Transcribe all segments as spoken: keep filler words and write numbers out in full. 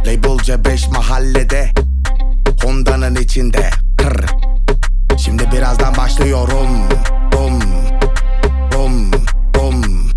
Label C beş mahallede, Honda'nın içinde. Kır. Şimdi birazdan başlıyorum. Bum bum bum.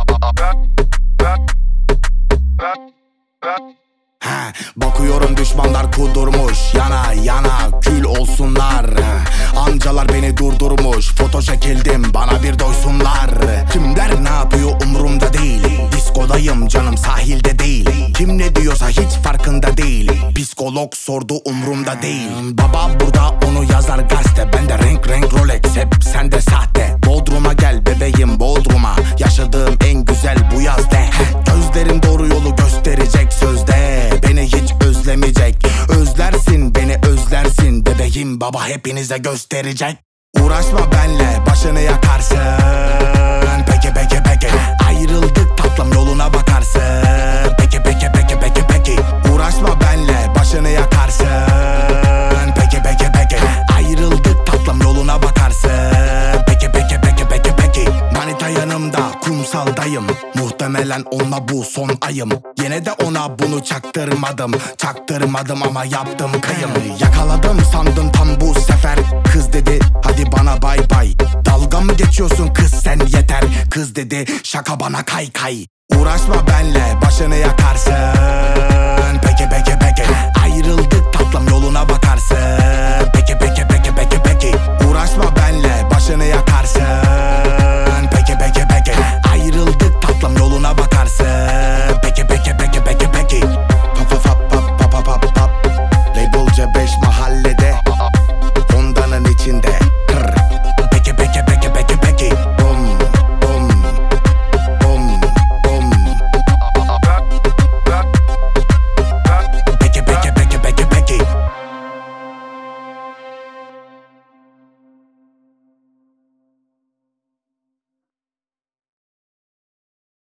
Ha, bakıyorum düşmanlar kudurmuş, yana yana kül olsunlar. Amcalar beni durdurmuş, foto çekildim bana bir doysunlar. Kimler ne yapıyor umurumda değil, diskodayım canım sahilde değil. Kim ne diyorsa hiç farkında değil, psikolog sordu umurumda değil. Baba burada onu yazar gazete, bende renk renk Rolex, hep sende sahte. Bodrum'a gel bebeğim Bodrum'a, yaşadığım en güzel bu yaz de. Gözlerim doğru yolu gösterecek sözde, beni hiç özlemeyecek. Özlersin beni özlersin, bebeğim baba hepinize gösterecek. Uğraşma benle, başını yakarsın. Peki peki peki, ayrıldık tatlım yoluna bakarsın. Peki peki peki peki peki, uğraşma benle, başını yakarsın. Peki peki peki, ayrıldık tatlım yoluna bakarsın. Peki peki peki peki peki, manita yanımda kumsaldayım, muhtemelen onunla bu son ayım. Yine de ona bunu çaktırmadım, çaktırmadım ama yaptım kıyım. Yakaladım sandım tam bu sefer, kız dedi hadi bana bay bay. Dalga mı geçiyorsun kız sen yeter, kız dedi şaka bana kay kay. Uğraşma benle, başını yakarsın.